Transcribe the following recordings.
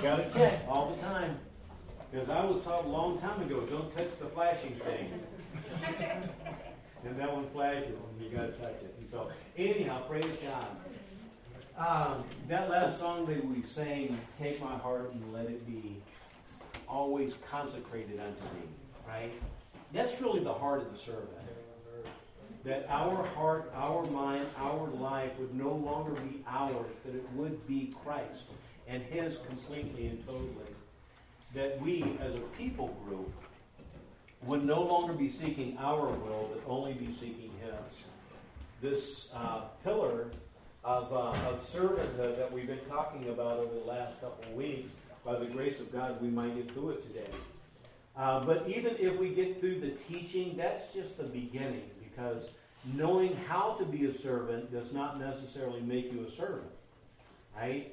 Got to check all the time. Because I was taught a long time ago, don't touch the flashing thing. And that one flashes, and you got to touch it. And so, anyhow, praise God. That last song that we sang, Take My Heart and Let It Be, always consecrated unto Thee, right? That's really the heart of the servant. That our heart, our mind, our life would no longer be ours, but it would be Christ and His completely and totally. That we, as a people group, would no longer be seeking our will, but only be seeking His. This pillar of servanthood that we've been talking about over the last couple of weeks, by the grace of God, we might get through it today. But even if we get through the teaching, that's just the beginning, because knowing how to be a servant does not necessarily make you a servant, right?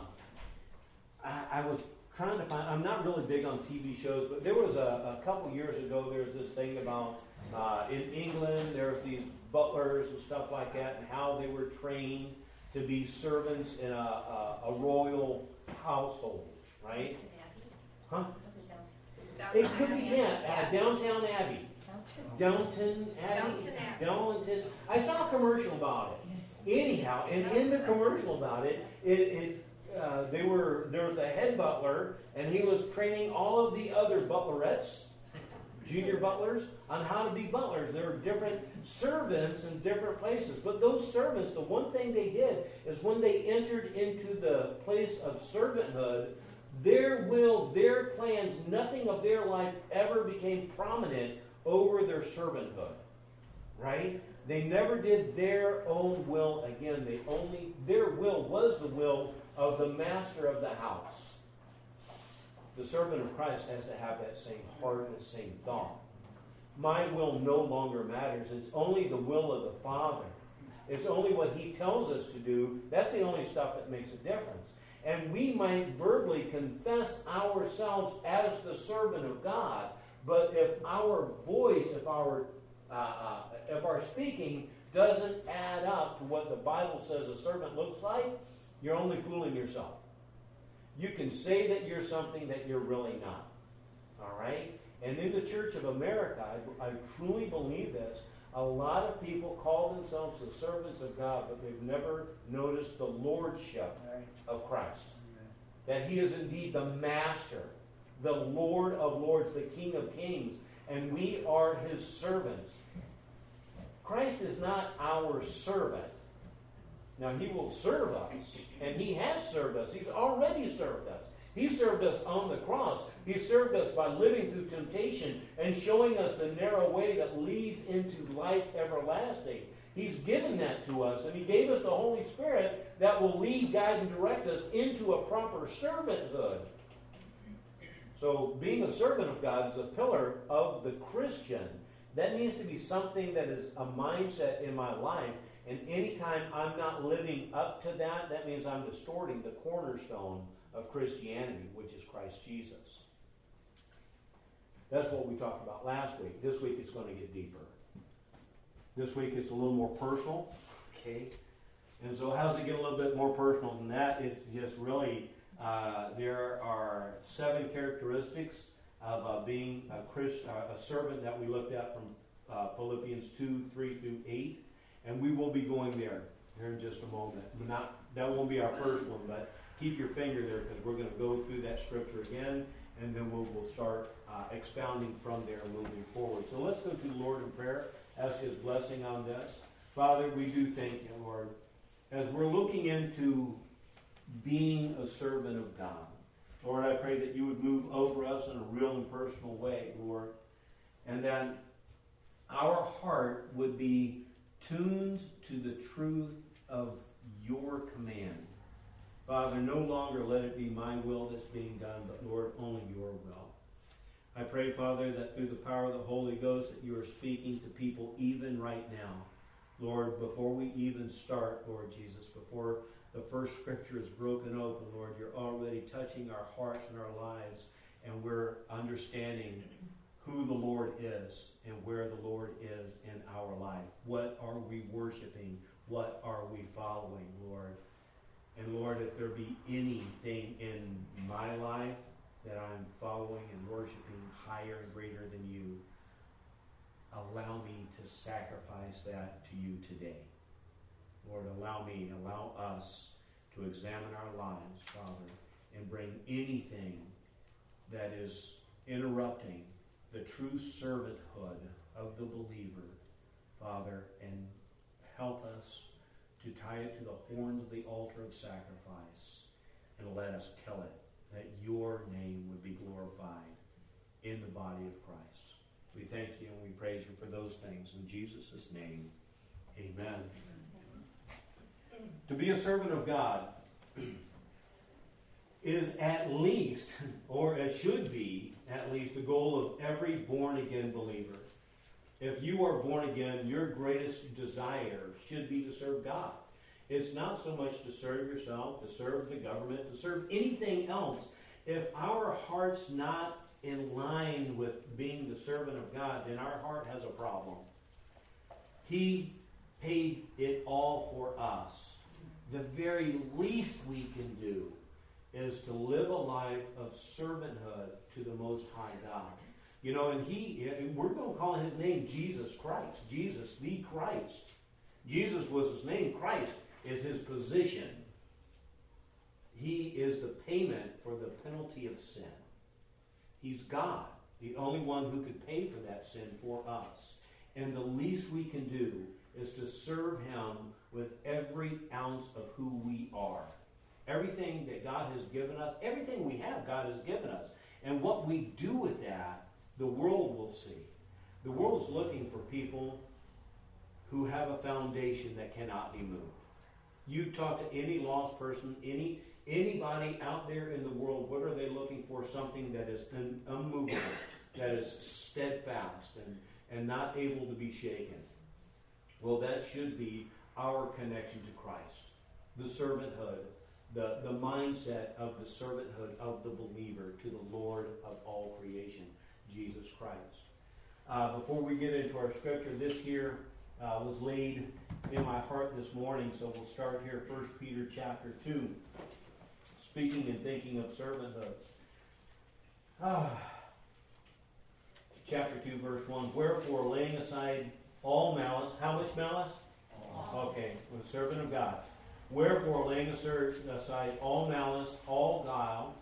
I was trying to find, I'm not really big on TV shows, but there was a couple years ago, there was this thing about, in England, there was these butlers and stuff like that, and how they were trained to be servants in a royal household, right? Huh? It could be, yeah, Downton Abbey. Downton Abbey. I saw a commercial about it. Anyhow, and in the commercial about it, there was a head butler, and he was training all of the other butlerettes, junior butlers, on how to be butlers. There were different servants in different places. But those servants, the one thing they did is when they entered into the place of servanthood, their will, their plans, nothing of their life ever became prominent over their servanthood. Right? They never did their own will again. Their will was the will of the master of the house. The servant of Christ has to have that same heart and the same thought. My will no longer matters. It's only the will of the Father. It's only what He tells us to do. That's the only stuff that makes a difference. And we might verbally confess ourselves as the servant of God, but if our voice, if our speaking doesn't add up to what the Bible says a servant looks like, you're only fooling yourself. You can say that you're something that you're really not. All right? And in the Church of America, I truly believe this, a lot of people call themselves the servants of God, but they've never noticed the lordship of Christ. That He is indeed the master, the Lord of lords, the King of kings, and we are His servants. Christ is not our servant. Now, He will serve us, and He has served us. He's already served us. He served us on the cross. He served us by living through temptation and showing us the narrow way that leads into life everlasting. He's given that to us, and He gave us the Holy Spirit that will lead, guide, and direct us into a proper servanthood. So being a servant of God is a pillar of the Christian. That needs to be something that is a mindset in my life. And anytime I'm not living up to that, that means I'm distorting the cornerstone of Christianity, which is Christ Jesus. That's what we talked about last week. This week it's going to get deeper. This week it's a little more personal. Okay? And so how does it get a little bit more personal than that? It's just really, there are 7 characteristics of being a servant that we looked at from Philippians 2, 3 through 8. And we will be going there here in just a moment. That won't be our first one, but keep your finger there because we're going to go through that scripture again, and then we'll start expounding from there moving forward. So let's go to the Lord in prayer, ask His blessing on this. Father, we do thank You, Lord, as we're looking into being a servant of God. Lord, I pray that You would move over us in a real and personal way, Lord, and that our heart would be tuned to the truth of Your command. Father, no longer let it be my will that's being done, but Lord, only Your will. I pray, Father, that through the power of the Holy Ghost that You are speaking to people even right now. Lord, before we even start, Lord Jesus, before the first scripture is broken open, Lord, You're already touching our hearts and our lives, and we're understanding who the Lord is and where the Lord is in our life. What are we worshiping? What are we following, Lord? And Lord, if there be anything in my life that I'm following and worshiping higher and greater than you, allow me to sacrifice that to you today. Lord, allow us to examine our lives, Father, and bring anything that is interrupting the true servanthood of the believer, Father, and help us to tie it to the horns of the altar of sacrifice, and let us kill it, that your name would be glorified in the body of Christ. We thank you and we praise you for those things. In Jesus' name, amen. To be a servant of God is at least, or it should be, at least the goal of every born-again believer. If you are born again, your greatest desire should be to serve God. It's not so much to serve yourself, to serve the government, to serve anything else. If our heart's not in line with being the servant of God, then our heart has a problem. He paid it all for us. The very least we can do is to live a life of servanthood to the Most High God. You know, and we're going to call his name Jesus Christ. Jesus, the Christ. Jesus was his name. Christ is his position. He is the payment for the penalty of sin. He's God, the only one who could pay for that sin for us. And the least we can do is to serve him with every ounce of who we are. Everything that God has given us, everything we have, God has given us. And what we do with that, the world will see. The world is looking for people who have a foundation that cannot be moved. You talk to any lost person, anybody out there in the world, what are they looking for? Something that is unmovable, that is steadfast and not able to be shaken. Well, that should be our connection to Christ. The servanthood, the mindset of the servanthood of the believer to the Lord of all creation, Jesus Christ. Before we get into our scripture, this here was laid in my heart this morning, so we'll start here, 1 Peter chapter 2, speaking and thinking of servanthood. Chapter 2, verse 1, wherefore, laying aside all malice, how much malice? Okay, we're a servant of God. Wherefore, laying aside all malice, all guile,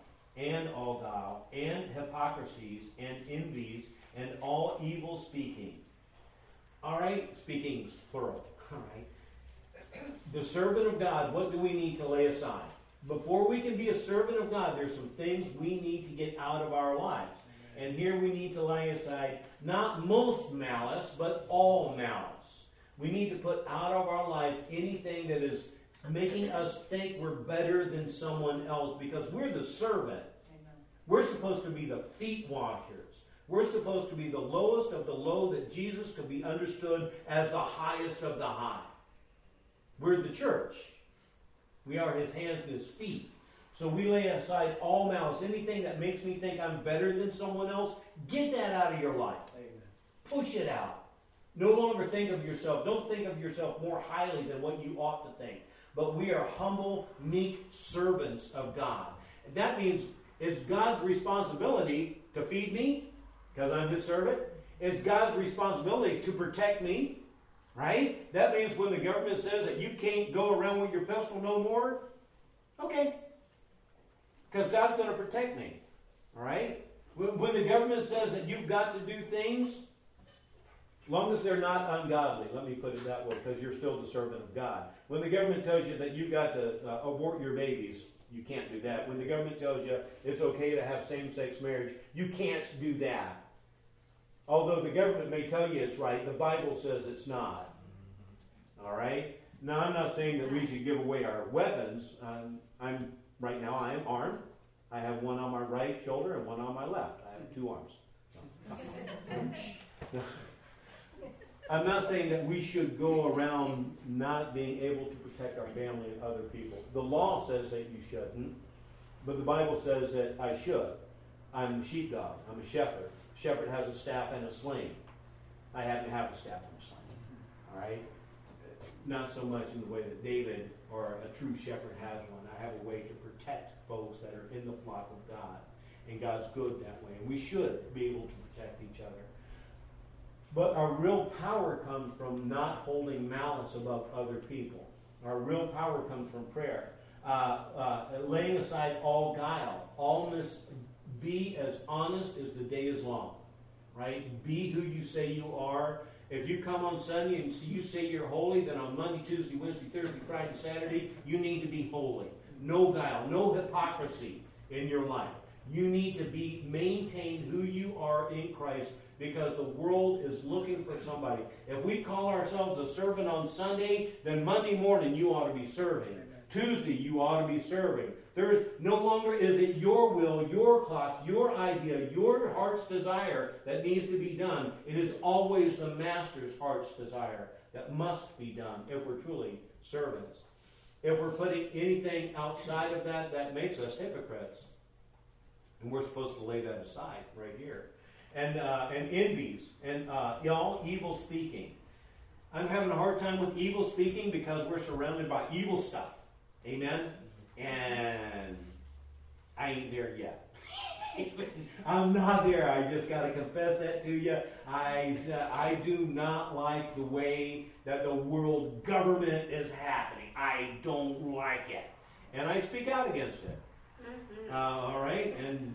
and hypocrisies, and envies, and all evil speaking. All right, speakings, plural. All right. The servant of God, what do we need to lay aside? Before we can be a servant of God, there's some things we need to get out of our lives. And here we need to lay aside not most malice, but all malice. We need to put out of our life anything that is making us think we're better than someone else, because we're the servant. Amen. We're supposed to be the feet washers. We're supposed to be the lowest of the low, that Jesus could be understood as the highest of the high. We're the church. We are his hands and his feet. So we lay aside all malice. Anything that makes me think I'm better than someone else, get that out of your life. Amen. Push it out. No longer think of yourself. Don't think of yourself more highly than what you ought to think. But we are humble, meek servants of God. That means it's God's responsibility to feed me, because I'm his servant. It's God's responsibility to protect me, right? That means when the government says that you can't go around with your pistol no more, okay, because God's going to protect me, all right? When the government says that you've got to do things, as long as they're not ungodly, let me put it that way, because you're still the servant of God. When the government tells you that you've got to abort your babies, you can't do that. When the government tells you it's okay to have same-sex marriage, you can't do that. Although the government may tell you it's right, the Bible says it's not. All right? Now, I'm not saying that we should give away our weapons. Right now I am armed. I have one on my right shoulder and one on my left. I have 2 arms. I'm not saying that we should go around not being able to protect our family and other people. The law says that you shouldn't, but the Bible says that I should. I'm a sheepdog. I'm a shepherd. Shepherd has a staff and a sling. I happen to have a staff and a sling. All right? Not so much in the way that David or a true shepherd has one. have a way to protect folks that are in the flock of God. And God's good that way. And we should be able to protect each other. But our real power comes from not holding malice above other people. Our real power comes from prayer. Laying aside all guile. Be as honest as the day is long. Right? Be who you say you are. If you come on Sunday and you say you're holy, then on Monday, Tuesday, Wednesday, Thursday, Friday, Saturday, you need to be holy. No guile, no hypocrisy in your life. You need to maintain who you are in Christ, because the world is looking for somebody. If we call ourselves a servant on Sunday, then Monday morning you ought to be serving. Tuesday you ought to be serving. There's no longer is it your will, your clock, your idea, your heart's desire that needs to be done. It is always the Master's heart's desire that must be done if we're truly servants. If we're putting anything outside of that, that makes us hypocrites. And we're supposed to lay that aside right here. And envies and y'all, evil speaking. I'm having a hard time with evil speaking because we're surrounded by evil stuff. Amen? And I ain't there yet. I'm not there. I just got to confess that to you. I do not like the way that the world government is happening. I don't like it. And I speak out against it. All right? And,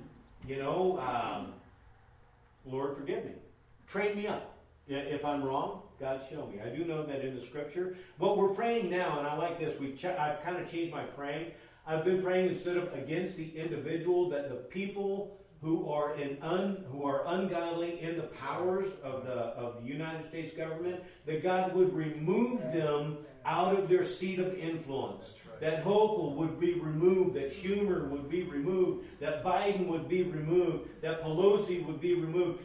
Lord, forgive me. Train me up. If I'm wrong, God show me. I do know that in the Scripture. What we're praying now, and I like this, I've kind of changed my praying. I've been praying instead of against the individual, that the people who are ungodly in the powers of the United States government, that God would remove them out of their seat of influence. That Hochul would be removed, that Schumer would be removed, that Biden would be removed, that Pelosi would be removed.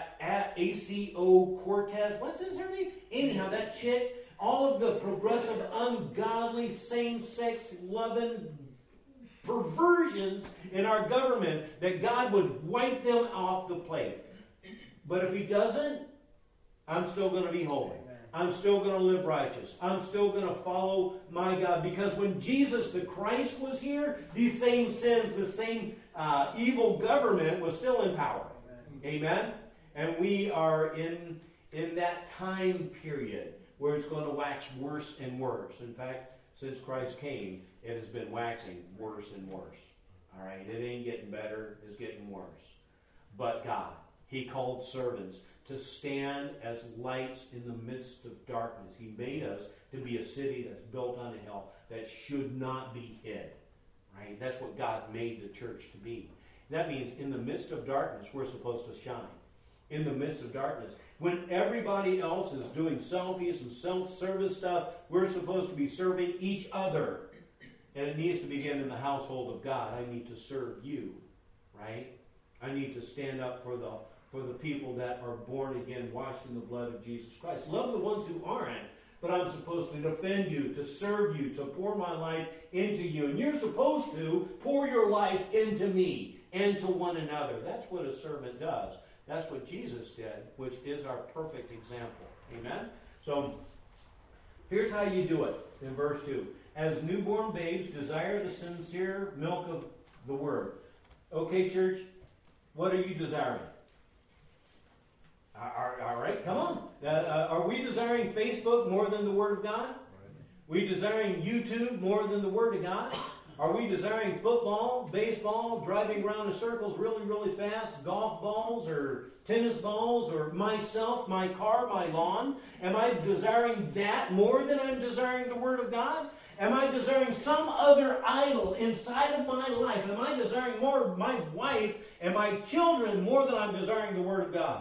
ACO Cortez, what's his name? Anyhow, that chick, all of the progressive, ungodly, same-sex loving perversions in our government, that God would wipe them off the plate. But if He doesn't, I'm still going to be holy. I'm still going to live righteous. I'm still going to follow my God. Because when Jesus the Christ was here, these same sins, the same evil government was still in power. Amen? And we are in that time period where it's going to wax worse and worse. In fact, since Christ came, it has been waxing worse and worse. All right? It ain't getting better. It's getting worse. But God, He called servants to stand as lights in the midst of darkness. He made us to be a city that's built on a hill that should not be hid. Right? That's what God made the church to be. That means in the midst of darkness, we're supposed to shine. In the midst of darkness. When everybody else is doing selfies and self-service stuff, we're supposed to be serving each other. And it needs to begin in the household of God. I need to serve you. Right? I need to stand up for the people that are born again, washed in the blood of Jesus Christ. Love the ones who aren't, but I'm supposed to defend you, to serve you, to pour my life into you. And you're supposed to pour your life into me and to one another. That's what a servant does. That's what Jesus did, which is our perfect example. Amen? So, here's how you do it in verse 2. As newborn babes, desire the sincere milk of the Word. Okay, church, what are you desiring? All right, come on. Are we desiring Facebook more than the Word of God? Are we desiring YouTube more than the Word of God? Are we desiring football, baseball, driving around in circles really, really fast, golf balls or tennis balls, or myself, my car, my lawn? Am I desiring that more than I'm desiring the Word of God? Am I desiring some other idol inside of my life? Am I desiring more of my wife and my children more than I'm desiring the Word of God?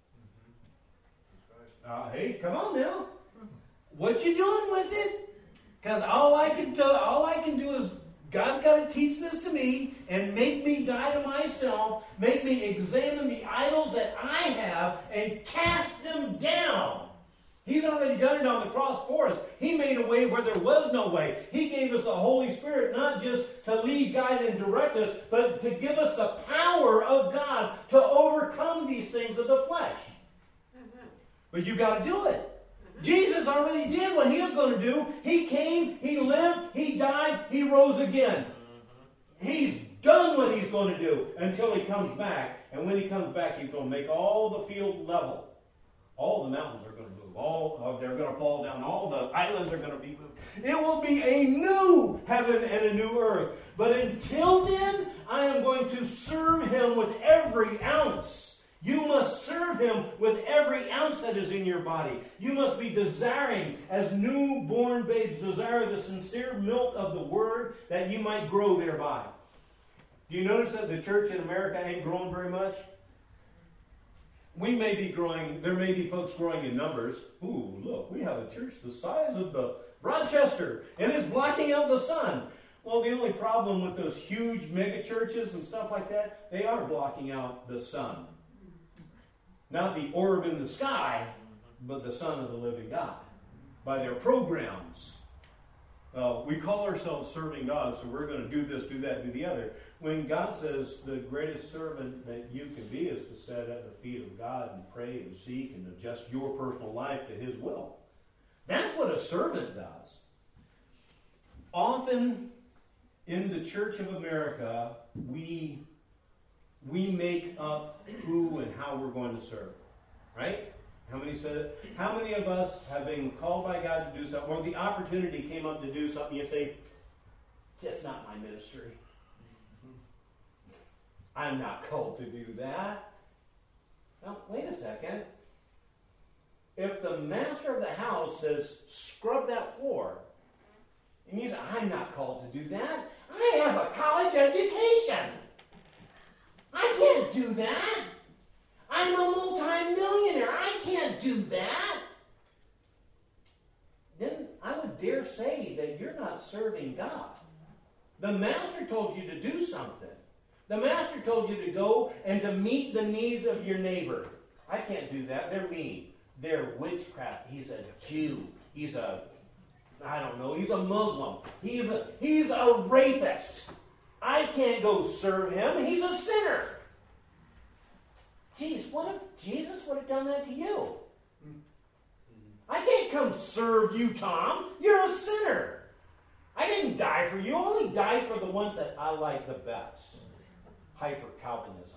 Hey, come on now. What you doing with it? Because all I can do is God's got to teach this to me and make me die to myself, make me examine the idols that I have and cast them down. He's already done it on the cross for us. He made a way where there was no way. He gave us the Holy Spirit not just to lead, guide, and direct us, but to give us the power of God to overcome these things of the flesh. But you got to do it. Jesus already did what he was going to do. He came, he lived, he died, he rose again. He's done what he's going to do until he comes back. And when he comes back, he's going to make all the field level. All the mountains are going to move. They're going to fall down. All the islands are going to be moved. It will be a new heaven and a new earth. But until then, I am going to serve him with every ounce. You must serve him with every ounce that is in your body. You must be desiring, as newborn babes desire the sincere milk of the word, that you might grow thereby. Do you notice that the church in America ain't growing very much? We may be growing, there may be folks growing in numbers. Ooh, look, we have a church the size of the Rochester, and it's blocking out the sun. Well, the only problem with those huge mega churches and stuff like that, they are blocking out the sun. Not the orb in the sky, but the Son of the living God. By their programs. We call ourselves serving God, so we're going to do this, do that, do the other. When God says the greatest servant that you can be is to sit at the feet of God and pray and seek and adjust your personal life to his will. That's what a servant does. Often in the Church of America, we make up who and how we're going to serve. Right? How many said it? How many of us have been called by God to do something, or the opportunity came up to do something, you say, just not my ministry. I'm not called to do that. Now, wait a second. If the master of the house says, scrub that floor, and you say, I'm not called to do that. I have a college education. I can't do that. I'm a multi-millionaire. I can't do that. Then I would dare say that you're not serving God. The master told you to do something. The master told you to go and to meet the needs of your neighbor. I can't do that. They're mean. They're witchcraft. He's a Jew. He's a Muslim. He's a rapist. I can't go serve him. He's a sinner. Geez, what if Jesus would have done that to you? I can't come serve you, Tom. You're a sinner. I didn't die for you. I only died for the ones that I like the best. Hyper-Calvinism.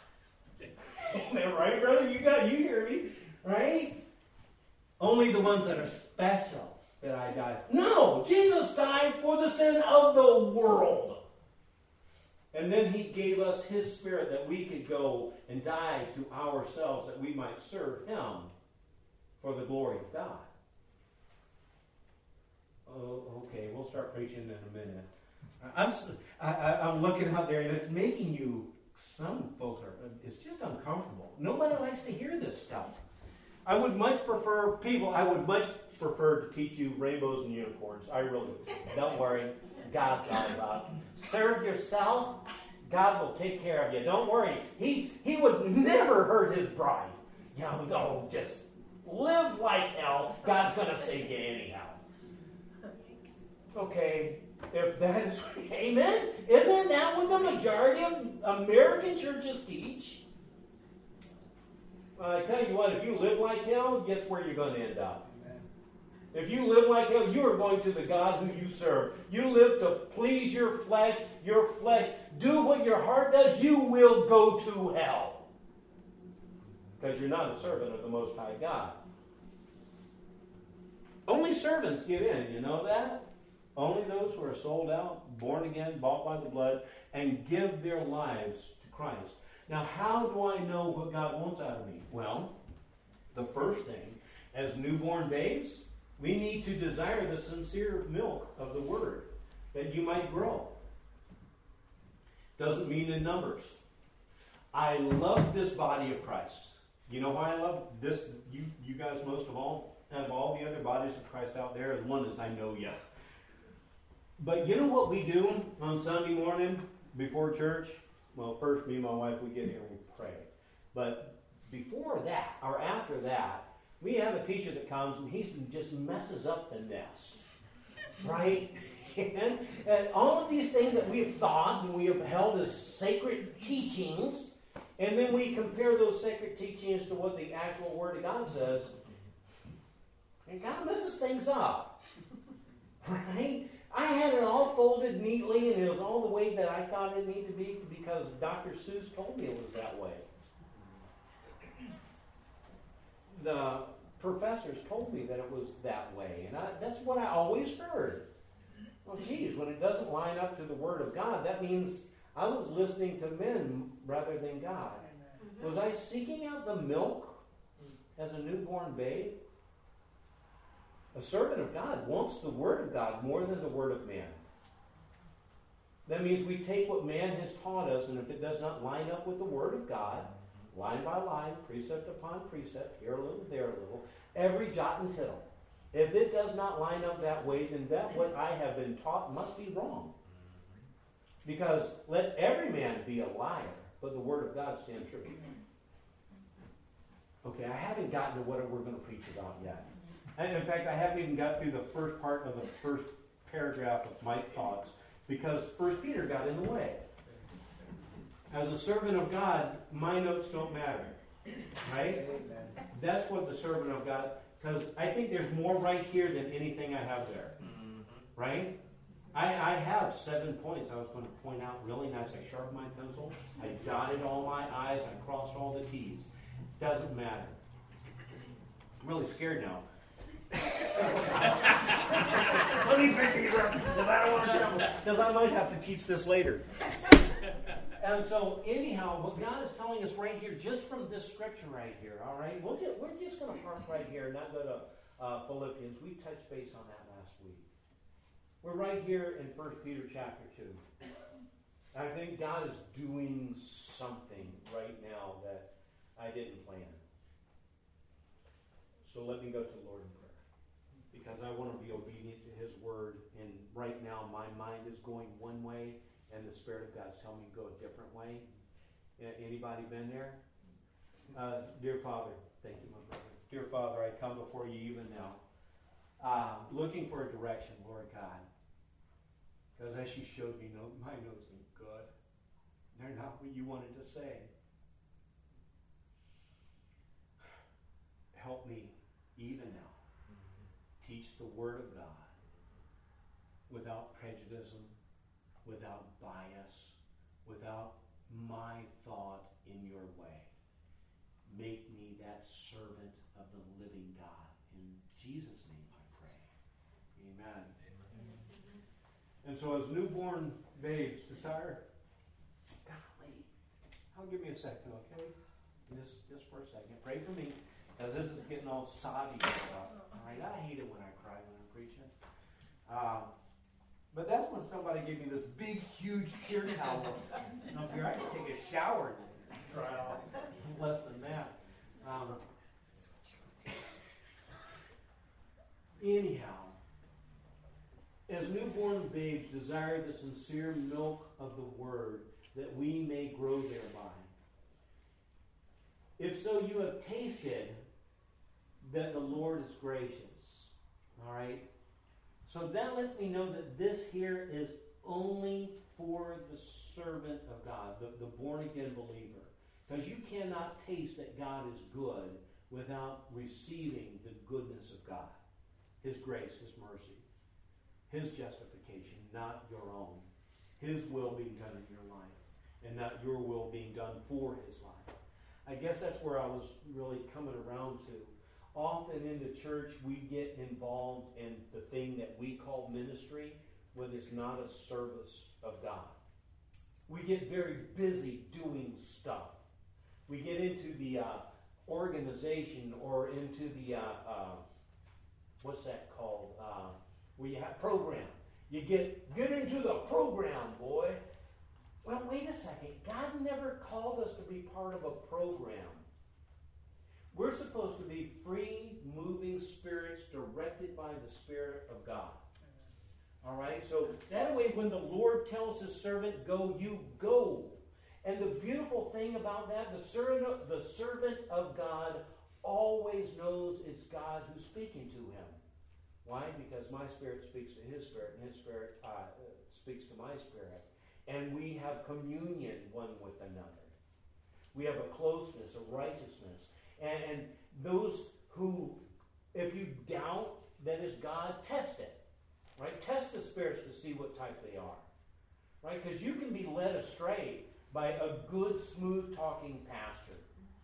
Right, brother? You hear me. Right? Only the ones that are special that I died for. No! Jesus died for the sin of the world. And then he gave us his spirit that we could go and die to ourselves that we might serve him for the glory of God. Oh, okay, we'll start preaching in a minute. I'm looking out there, and it's making you, some folks are, it's just uncomfortable. Nobody likes to hear this stuff. I would much prefer to teach you rainbows and unicorns. I really would. Don't worry. God's all about it. Serve yourself. God will take care of you. Don't worry. He would never hurt his bride. Just live like hell. God's going to save you anyhow. Okay, if that is, amen? Isn't that what the majority of American churches teach? I tell you what, if you live like hell, guess where you're going to end up? If you live like hell, you are going to the God who you serve. You live to please your flesh. Do what your heart does, you will go to hell. Because you're not a servant of the Most High God. Only servants get in, you know that? Only those who are sold out, born again, bought by the blood, and give their lives to Christ. Now, how do I know what God wants out of me? Well, the first thing, as newborn babes, we need to desire the sincere milk of the Word, that you might grow. Doesn't mean in numbers. I love this body of Christ. You know why I love this? You guys most of all, out of all the other bodies of Christ out there, as one as I know you. But you know what we do on Sunday morning before church? Well, first, me and my wife, we get here and we pray. But before that, or after that, we have a teacher that comes and he just messes up the nest. Right? And all of these things that we have thought and we have held as sacred teachings, and then we compare those sacred teachings to what the actual Word of God says. And God messes things up. Right? I had it all folded neatly, and it was all the way that I thought it needed to be because Dr. Seuss told me it was that way. The professors told me that it was that way, and that's what I always heard. Well, geez, when it doesn't line up to the Word of God, that means I was listening to men rather than God. Was I seeking out the milk as a newborn babe? A servant of God wants the Word of God more than the Word of man. That means we take what man has taught us, and if it does not line up with the Word of God, line by line, precept upon precept, here a little, there a little, every jot and tittle. If it does not line up that way, then that what I have been taught must be wrong. Because let every man be a liar, but the Word of God stand true. Okay, I haven't gotten to what we're going to preach about yet. And in fact, I haven't even got through the first part of the first paragraph of my thoughts because 1 Peter got in the way. As a servant of God, my notes don't matter. Right? That's what the servant of God, because I think there's more right here than anything I have there. Right? I have 7 points I was going to point out really nice. I sharpened my pencil. I dotted all my I's. I crossed all the T's. Doesn't matter. I'm really scared now. Let me pick these up because I don't want to jump. Because I might have to teach this later. And so, anyhow, what God is telling us right here, just from this scripture right here, all right? We're just going to park right here and not go to Philippians. We touched base on that last week. We're right here in 1 Peter chapter 2. I think God is doing something right now that I didn't plan. So let me go to the Lord in prayer. Because I want to be obedient to His word. And right now my mind is going one way and the Spirit of God's telling me to go a different way. Anybody been there? Dear Father, thank you, my brother. Dear Father, I come before you even now. Looking for a direction, Lord God. Because as you showed me, my notes ain't good. They're not what you wanted to say. Help me even now. Teach the Word of God without prejudice, without bias, without my thought in your way. Make me that servant of the living God. In Jesus' name I pray. Amen. And so as newborn babes desire, golly, give me a second, okay? Just for a second. Pray for me. Because this is getting all soggy and stuff. All right, I hate it when I cry when I'm preaching. But that's when somebody gave me this big, huge tear towel up here. I could take a shower and dry off. Less than that. Anyhow, as newborn babes desire the sincere milk of the Word, that we may grow thereby. If so, you have tasted that the Lord is gracious. All right? So that lets me know that this here is only for the servant of God, the born-again believer. Because you cannot taste that God is good without receiving the goodness of God. His grace, His mercy, His justification, not your own. His will being done in your life, and not your will being done for His life. I guess that's where I was really coming around to. Often in the church, we get involved in the thing that we call ministry when it's not a service of God. We get very busy doing stuff. We get into the organization or into the, what's that called? Where you have program. You get into the program, boy. Well, wait a second. God never called us to be part of a program. We're supposed to be free, moving spirits directed by the Spirit of God. All right? So that way when the Lord tells His servant, go, you go. And the beautiful thing about that, the servant of God always knows it's God who's speaking to him. Why? Because my spirit speaks to His spirit, and His spirit speaks to my spirit. And we have communion one with another. We have a closeness, a righteousness. And those who If you doubt that it's God, test it. Right? Test the spirits to see what type they are. Right? Because you can be led astray by a good, smooth-talking pastor.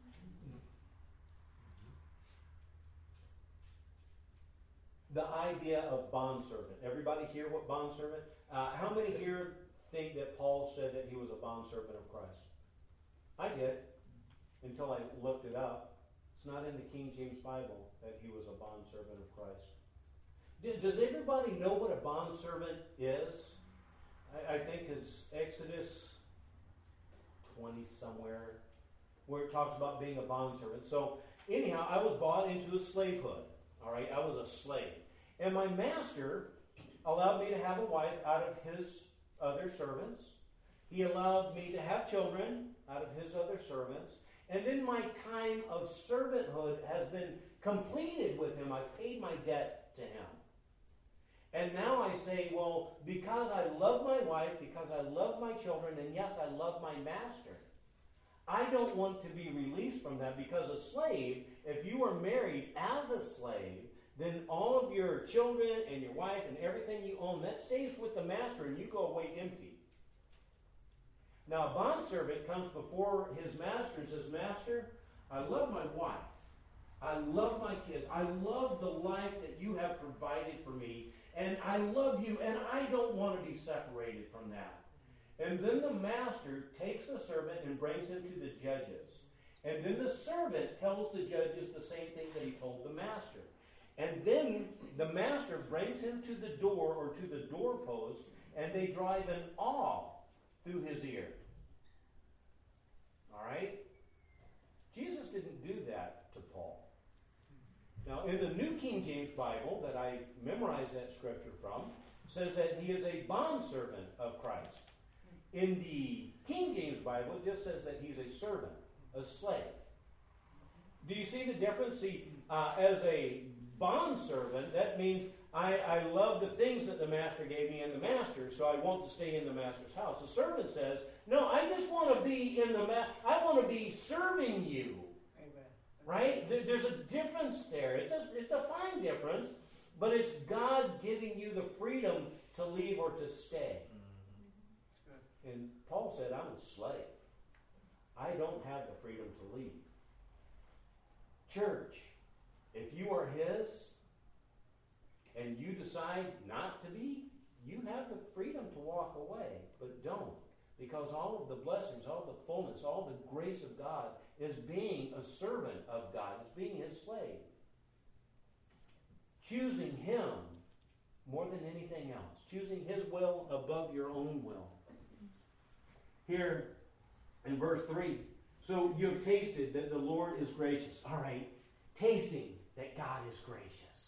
The idea of bondservant. Everybody hear what bondservant? How many here think that Paul said that he was a bondservant of Christ? I did, until I looked it up. It's not in the King James Bible that he was a bondservant of Christ. Does everybody know what a bondservant is? I think it's Exodus 20 somewhere, where it talks about being a bondservant. So, anyhow, I was bought into a slavehood. All right, I was a slave. And my master allowed me to have a wife out of his other servants. He allowed me to have children out of his other servants. And then my time of servanthood has been completed with him. I paid my debt to him. And now I say, well, because I love my wife, because I love my children, and yes, I love my master, I don't want to be released from that, because a slave, if you are married as a slave, then all of your children and your wife and everything you own, that stays with the master, and you go away empty. Now, a bondservant comes before his master and says, Master, I love my wife. I love my kids. I love the life that you have provided for me. And I love you, and I don't want to be separated from that. And then the master takes the servant and brings him to the judges. And then the servant tells the judges the same thing that he told the master. And then the master brings him to the door or to the doorpost, and they drive an awl through his ear. All right? Jesus didn't do that to Paul. Now, in the New King James Bible that I memorized that scripture from, says that he is a bondservant of Christ. In the King James Bible, it just says that he's a servant, a slave. Do you see the difference? See, as a bondservant, that means I love the things that the master gave me and the master, so I want to stay in the master's house. The servant says, no, I just want to be in I want to be serving you. Right? There's a difference there. It's a fine difference, but it's God giving you the freedom to leave or to stay. Mm-hmm. And Paul said, I'm a slave. I don't have the freedom to leave. Church, if you are his and you decide not to be, you have the freedom to walk away, but don't. Because all of the blessings, all the fullness, all the grace of God is being a servant of God, is being his slave. Choosing him more than anything else. Choosing his will above your own will. Here in verse 3, so you have tasted that the Lord is gracious. All right, tasting that God is gracious.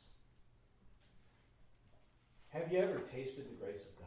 Have you ever tasted the grace of God?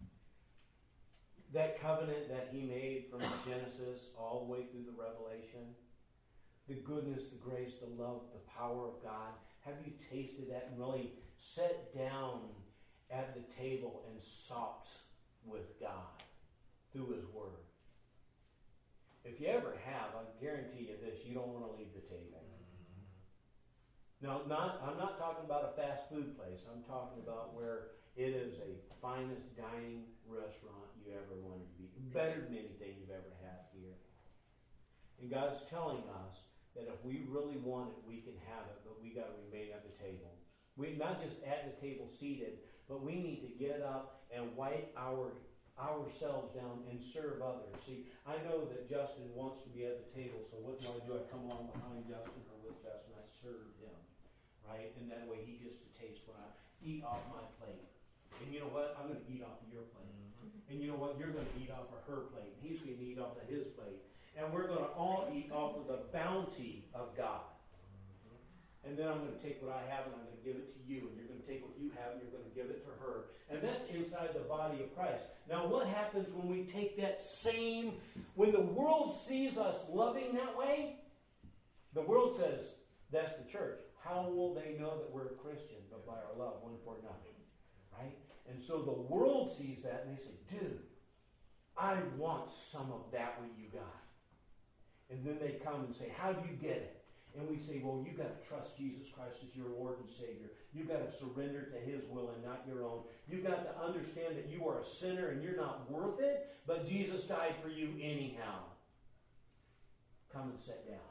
That covenant that he made from Genesis all the way through the Revelation. The goodness, the grace, the love, the power of God. Have you tasted that and really sat down at the table and supped with God through his word? If you ever have, I guarantee you this, you don't want to leave the table. Now, I'm not talking about a fast food place. I'm talking about where it is a finest dining restaurant you ever wanted to be. Better than anything you've ever had here. And God's telling us that if we really want it, we can have it, but we got to remain at the table. We're not just at the table seated, but we need to get up and wipe ourselves down and serve others. See, I know that Justin wants to be at the table, so what do? I come along behind Justin or with Justin, I serve him. Right? And that way he gets to taste when I eat off my plate. And you know what? I'm going to eat off of your plate. Mm-hmm. And you know what? You're going to eat off of her plate. And he's going to eat off of his plate. And we're going to all eat off of the bounty of God. Mm-hmm. And then I'm going to take what I have and I'm going to give it to you. And you're going to take what you have and you're going to give it to her. And that's inside the body of Christ. Now what happens when we take that same, when the world sees us loving that way? The world says, that's the church. How will they know that we're a Christian? But by our love one for another. Right? And so the world sees that and they say, dude, I want some of that what you got. And then they come and say, how do you get it? And we say, well, you got to trust Jesus Christ as your Lord and Savior. You got to surrender to His will and not your own. You got to understand that you are a sinner and you're not worth it, but Jesus died for you anyhow. Come and sit down.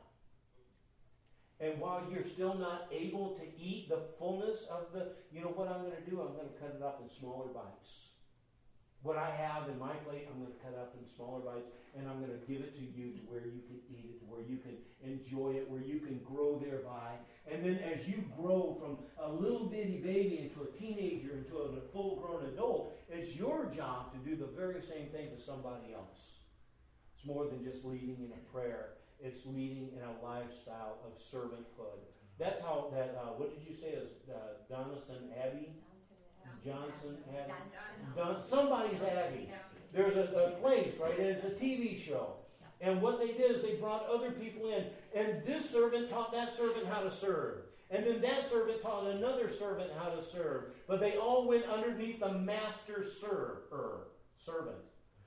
And while you're still not able to eat the fullness of you know what I'm going to do? I'm going to cut it up in smaller bites. What I have in my plate, I'm going to cut up in smaller bites, and I'm going to give it to you to where you can eat it, to where you can enjoy it, where you can grow thereby. And then as you grow from a little bitty baby into a teenager, into a full-grown adult, it's your job to do the very same thing to somebody else. It's more than just leading in a prayer. It's leading in a lifestyle of servanthood. That's how that, what did you say is Donaldson Abbey? Johnson Abbey. Somebody's Abbey. There's a place, right? And it's a TV show. And what they did is they brought other people in. And this servant taught that servant how to serve. And then that servant taught another servant how to serve. But they all went underneath the master servant.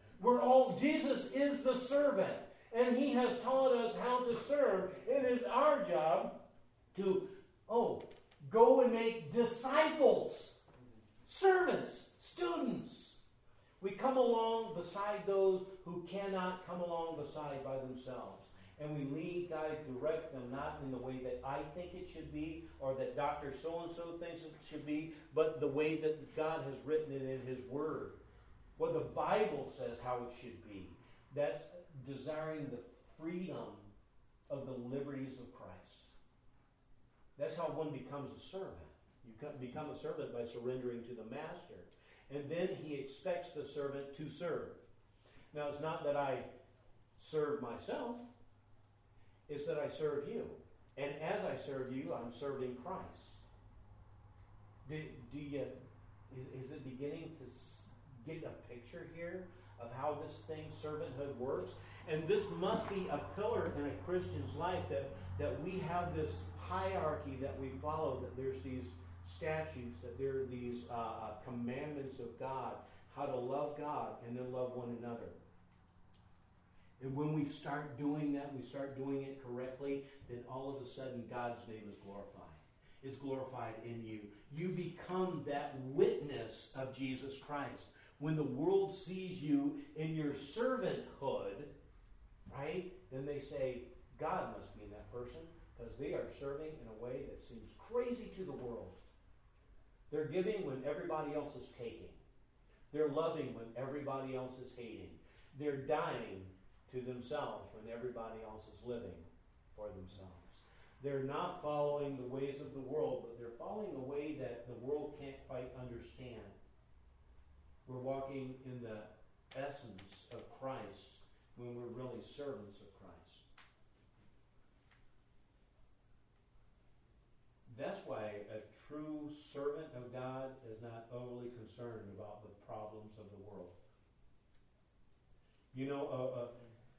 Jesus is the servant. And He has taught us how to serve. It is our job to, go and make disciples. Servants, students. We come along beside those who cannot come along beside by themselves. And we lead, guide, direct them, not in the way that I think it should be, or that Dr. So-and-so thinks it should be, but the way that God has written it in His Word. What the Bible says how it should be. That's desiring the freedom of the liberties of Christ. That's how one becomes a servant. You become a servant by surrendering to the master. And then He expects the servant to serve. Now, it's not that I serve myself. It's that I serve you. And as I serve you, I'm serving Christ. Is it beginning to get a picture here of how this thing, servanthood, works? And this must be a pillar in a Christian's life, that we have this hierarchy that we follow, that there's these statutes, that there are these commandments of God, how to love God and then love one another. And when we start doing that, we start doing it correctly, then all of a sudden God's name is glorified. It's glorified in you. You become that witness of Jesus Christ. When the world sees you in your servanthood, right, then they say, God must be in that person, because they are serving in a way that seems crazy to the world. They're giving when everybody else is taking. They're loving when everybody else is hating. They're dying to themselves when everybody else is living for themselves. They're not following the ways of the world, but they're following a way that the world can't quite understand. We're walking in the essence of Christ when we're really servants of Christ. That's why a true servant of God is not overly concerned about the problems of the world. You know,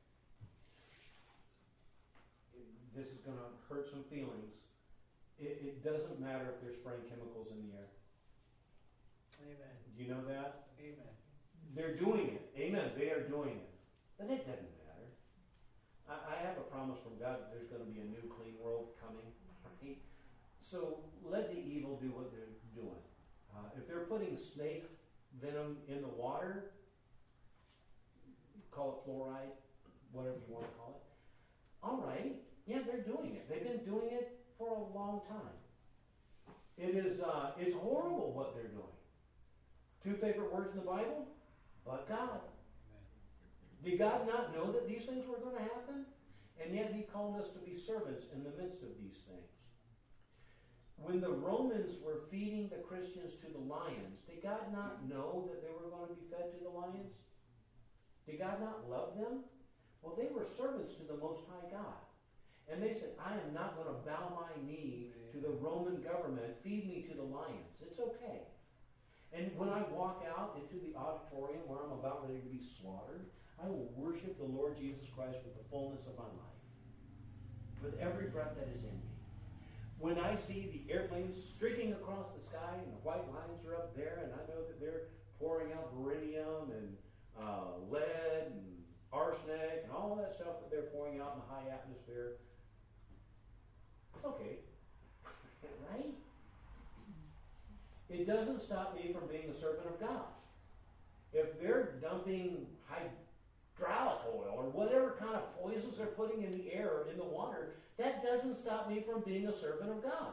this is going to hurt some feelings. It doesn't matter if they're spraying chemicals in the air. Amen. Do you know that? Amen. They're doing it. Amen. They are doing it. But it doesn't matter. I have a promise from God that there's going to be a new clean world coming. Right? So let the evil do what they're doing. If they're putting snake venom in the water, call it fluoride, whatever you want to call it. All right. Yeah, they're doing it. They've been doing it for a long time. It's horrible what they're doing. 2 favorite words in the Bible? But God. Amen. Did God not know that these things were going to happen? And yet He called us to be servants in the midst of these things. When the Romans were feeding the Christians to the lions, did God not know that they were going to be fed to the lions? Did God not love them? Well, they were servants to the Most High God. And they said, I am not going to bow my knee to the Roman government. Feed me to the lions. It's okay. And when I walk out into the auditorium where I'm about ready to be slaughtered, I will worship the Lord Jesus Christ with the fullness of my life, with every breath that is in me. When I see the airplanes streaking across the sky and the white lines are up there, and I know that they're pouring out beryllium and lead and arsenic and all that stuff that they're pouring out in the high atmosphere, It's okay. Right? It doesn't stop me from being a servant of God. If they're dumping hydraulic oil or whatever kind of poisons they're putting in the air or in the water, that doesn't stop me from being a servant of God.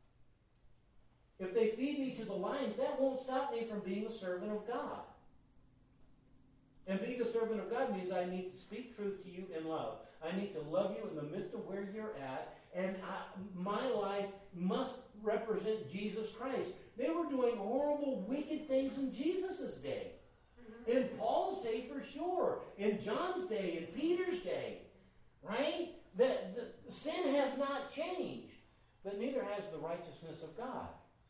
If they feed me to the lions, that won't stop me from being a servant of God. And being a servant of God means I need to speak truth to you in love. I need to love you in the midst of where you're at. And my life must represent Jesus Christ. They were doing horrible, wicked things in Jesus' day. In Paul's day, for sure. In John's day, in Peter's day. Right? The sin has not changed. But neither has the righteousness of God.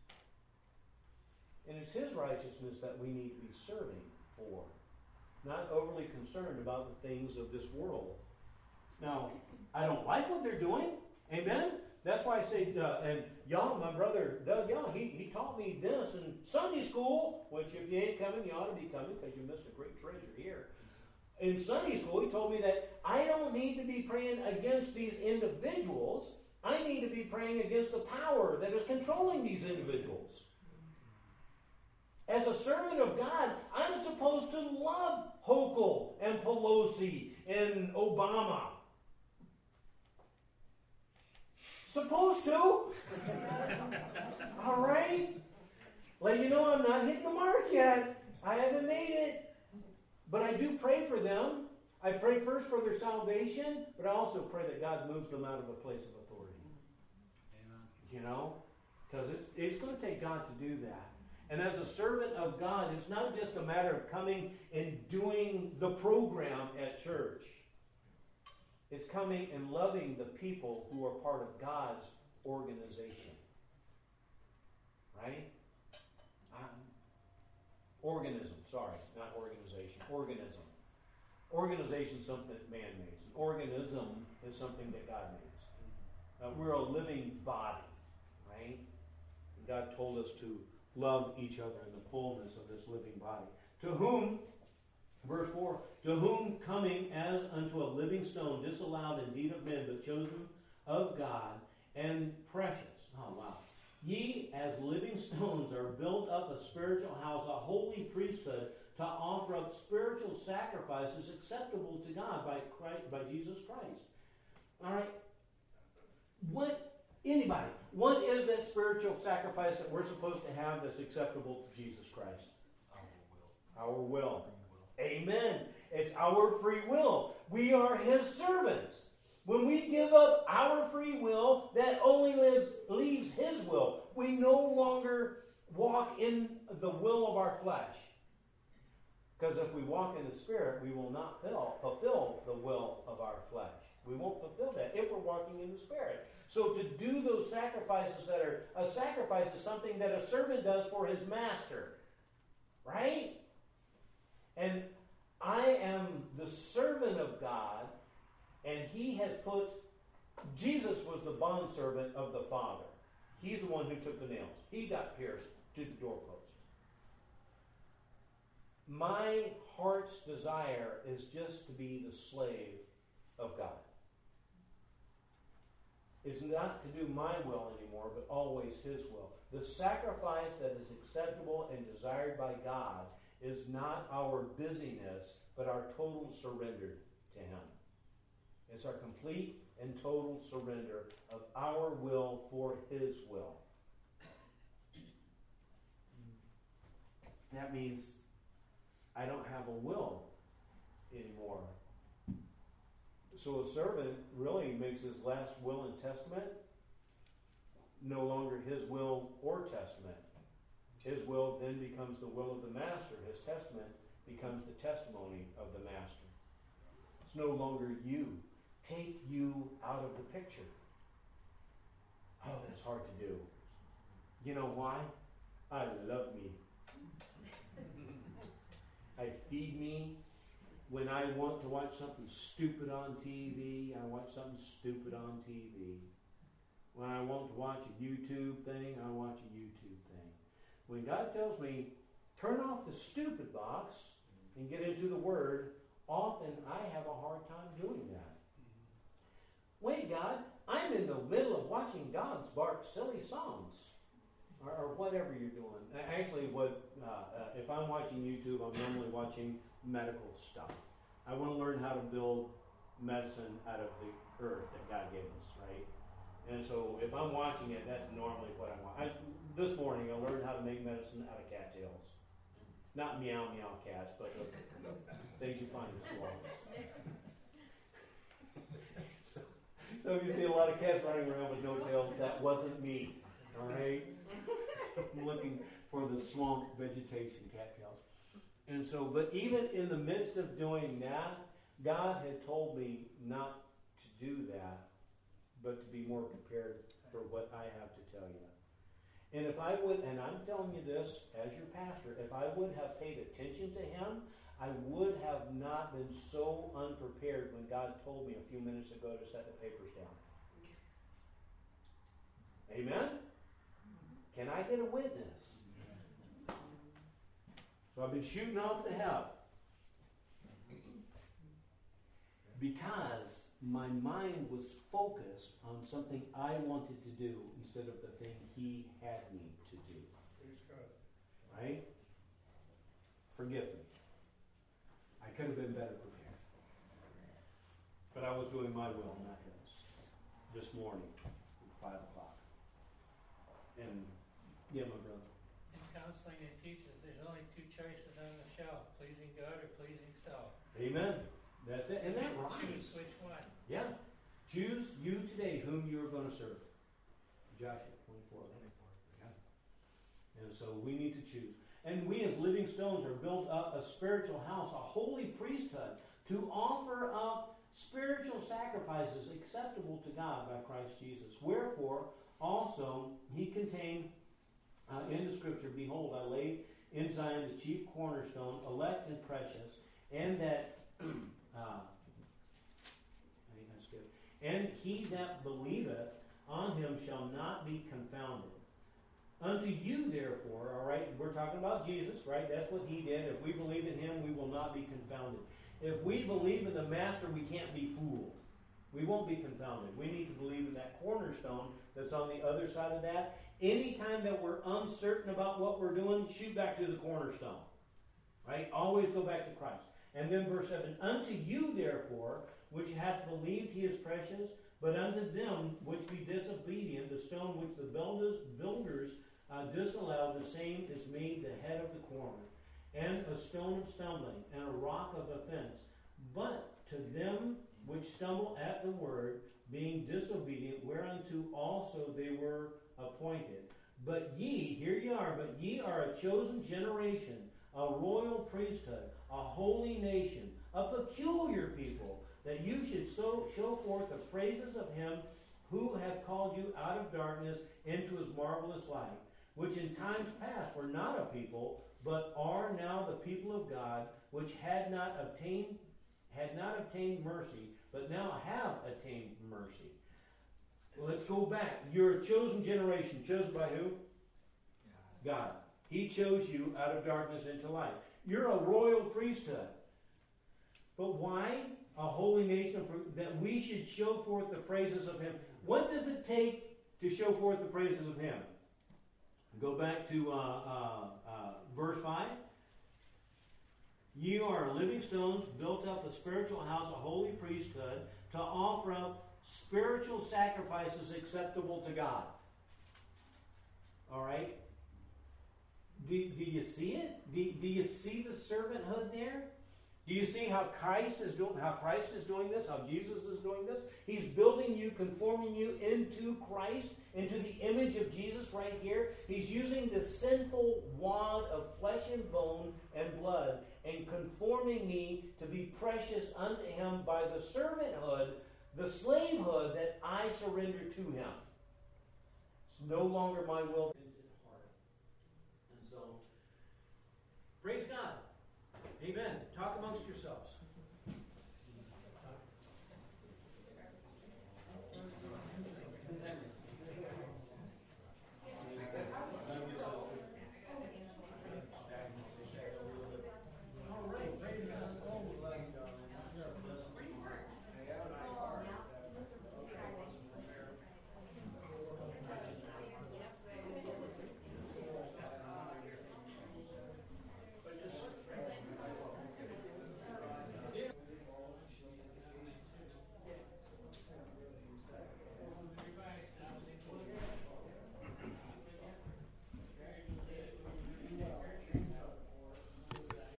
And it's His righteousness that we need to be serving for. Not overly concerned about the things of this world. Now, I don't like what they're doing. Amen? That's why I say, and Young, my brother Doug Young, he taught me this in Sunday school, which if you ain't coming, you ought to be coming because you missed a great treasure here. In Sunday school, he told me that I don't need to be praying against these individuals. I need to be praying against the power that is controlling these individuals. As a servant of God, I'm supposed to love Hochul and Pelosi and Obama. Supposed to. All right? Let you know I'm not hitting the mark yet. I haven't made it. But I do pray for them. I pray first for their salvation, but I also pray that God moves them out of a place of authority. Amen. You know? Because it's going to take God to do that. And as a servant of God, it's not just a matter of coming and doing the program at church. It's coming and loving the people who are part of God's organization. Right? Organism, sorry, not organization. Organism. Organization is something that man makes. An organism is something that God makes. We're a living body. Right? And God told us to love each other in the fullness of this living body. To whom, verse 4, to whom coming as unto a living stone, disallowed indeed of men, but chosen of God, and precious. Oh, wow. Ye as living stones are built up a spiritual house, a holy priesthood, to offer up spiritual sacrifices acceptable to God by Jesus Christ. All right. What is that spiritual sacrifice that we're supposed to have that's acceptable to Jesus Christ? Our will. Amen. It's our free will. We are His servants. When we give up our free will, that only leaves His will. We no longer walk in the will of our flesh. Because if we walk in the Spirit, we will not fulfill the will of our flesh. We won't fulfill that if we're walking in the Spirit. So to do those sacrifices a sacrifice is something that a servant does for his master. Right? And I am the servant of God, and Jesus was the bondservant of the Father. He's the one who took the nails. He got pierced to the doorpost. My heart's desire is just to be the slave of God. It's not to do my will anymore, but always His will. The sacrifice that is acceptable and desired by God is not our busyness, but our total surrender to Him. It's our complete and total surrender of our will for His will. That means I don't have a will anymore. So a servant really makes his last will and testament no longer his will or testament. His will then becomes the will of the master. His testament becomes the testimony of the master. It's no longer you. Take you out of the picture. Oh, that's hard to do. You know why? I love me. I feed me. When I want to watch something stupid on TV, I watch something stupid on TV. When I want to watch a YouTube thing, I watch a YouTube thing. When God tells me, turn off the stupid box and get into the Word, often I have a hard time doing that. wait, God, I'm in the middle of watching dogs bark silly songs. Or whatever you're doing. Actually, if I'm watching YouTube, I'm normally watching medical stuff. I want to learn how to build medicine out of the earth that God gave us, right? And so if I'm watching it, that's normally what I'm watching. This morning, I learned how to make medicine out of cattails. Not meow meow cats, but the things you find in swamps. So if you see a lot of cats running around with no tails, that wasn't me. All right? I'm looking for the swamp vegetation, cattails. And so, but even in the midst of doing that, God had told me not to do that, but to be more prepared for what I have to tell you. And if I would, and I'm telling you this as your pastor, if I would have paid attention to him, I would have not been so unprepared when God told me a few minutes ago to set the papers down. Amen? Can I get a witness? So I've been shooting off the hip because my mind was focused on something I wanted to do instead of the thing he had me to do. Right? Forgive me. I could have been better prepared. But I was doing my will, not his. This morning at 5 o'clock. And yeah, my brother. In counseling, it teaches there's only two choices on the shelf: pleasing God or pleasing self. Amen. That's it. And that rhymes. Choose which one. Yeah. Choose you today whom you are going to serve. Joshua 24. Yeah. And so we need to choose. And we as living stones are built up a spiritual house, a holy priesthood, to offer up spiritual sacrifices acceptable to God by Christ Jesus. Wherefore, also, he contained in the scripture, behold, I laid in Zion the chief cornerstone, elect and precious, and that, and he that believeth on him shall not be confounded. Unto you, therefore, all right, we're talking about Jesus, right? That's what he did. If we believe in him, we will not be confounded. If we believe in the Master, we can't be fooled. We won't be confounded. We need to believe in that cornerstone that's on the other side of that. Anytime that we're uncertain about what we're doing, shoot back to the cornerstone. Right? Always go back to Christ. And then verse 7, unto you, therefore, which hath believed he is precious, but unto them which be disobedient, the stone which the builders disallowed, the same is made the head of the corner, and a stone of stumbling, and a rock of offense. But to them which stumble at the word, being disobedient, whereunto also they were appointed. But ye, here ye are, but ye are a chosen generation, a royal priesthood, a holy nation, a peculiar people, that you should show forth the praises of him who hath called you out of darkness into his marvelous light, which in times past were not a people, but are now the people of God, which had not obtained mercy, but now have attained mercy. Well, let's go back. You're a chosen generation. Chosen by who? God. He chose you out of darkness into light. You're a royal priesthood. But why? A holy nation, that we should show forth the praises of him. What does it take to show forth the praises of him? Go back to verse 5. You are living stones, built up a spiritual house, a holy priesthood, to offer up spiritual sacrifices acceptable to God. All right? Do you see it? Do you see the servanthood there? Do you see how Christ is doing this? How Jesus is doing this? He's building you, conforming you into Christ, into the image of Jesus right here. He's using the sinful wad of flesh and bone and blood and conforming me to be precious unto him by the servanthood, the slavehood that I surrender to him. It's no longer my will. And so, praise God. Amen. Talk amongst yourselves.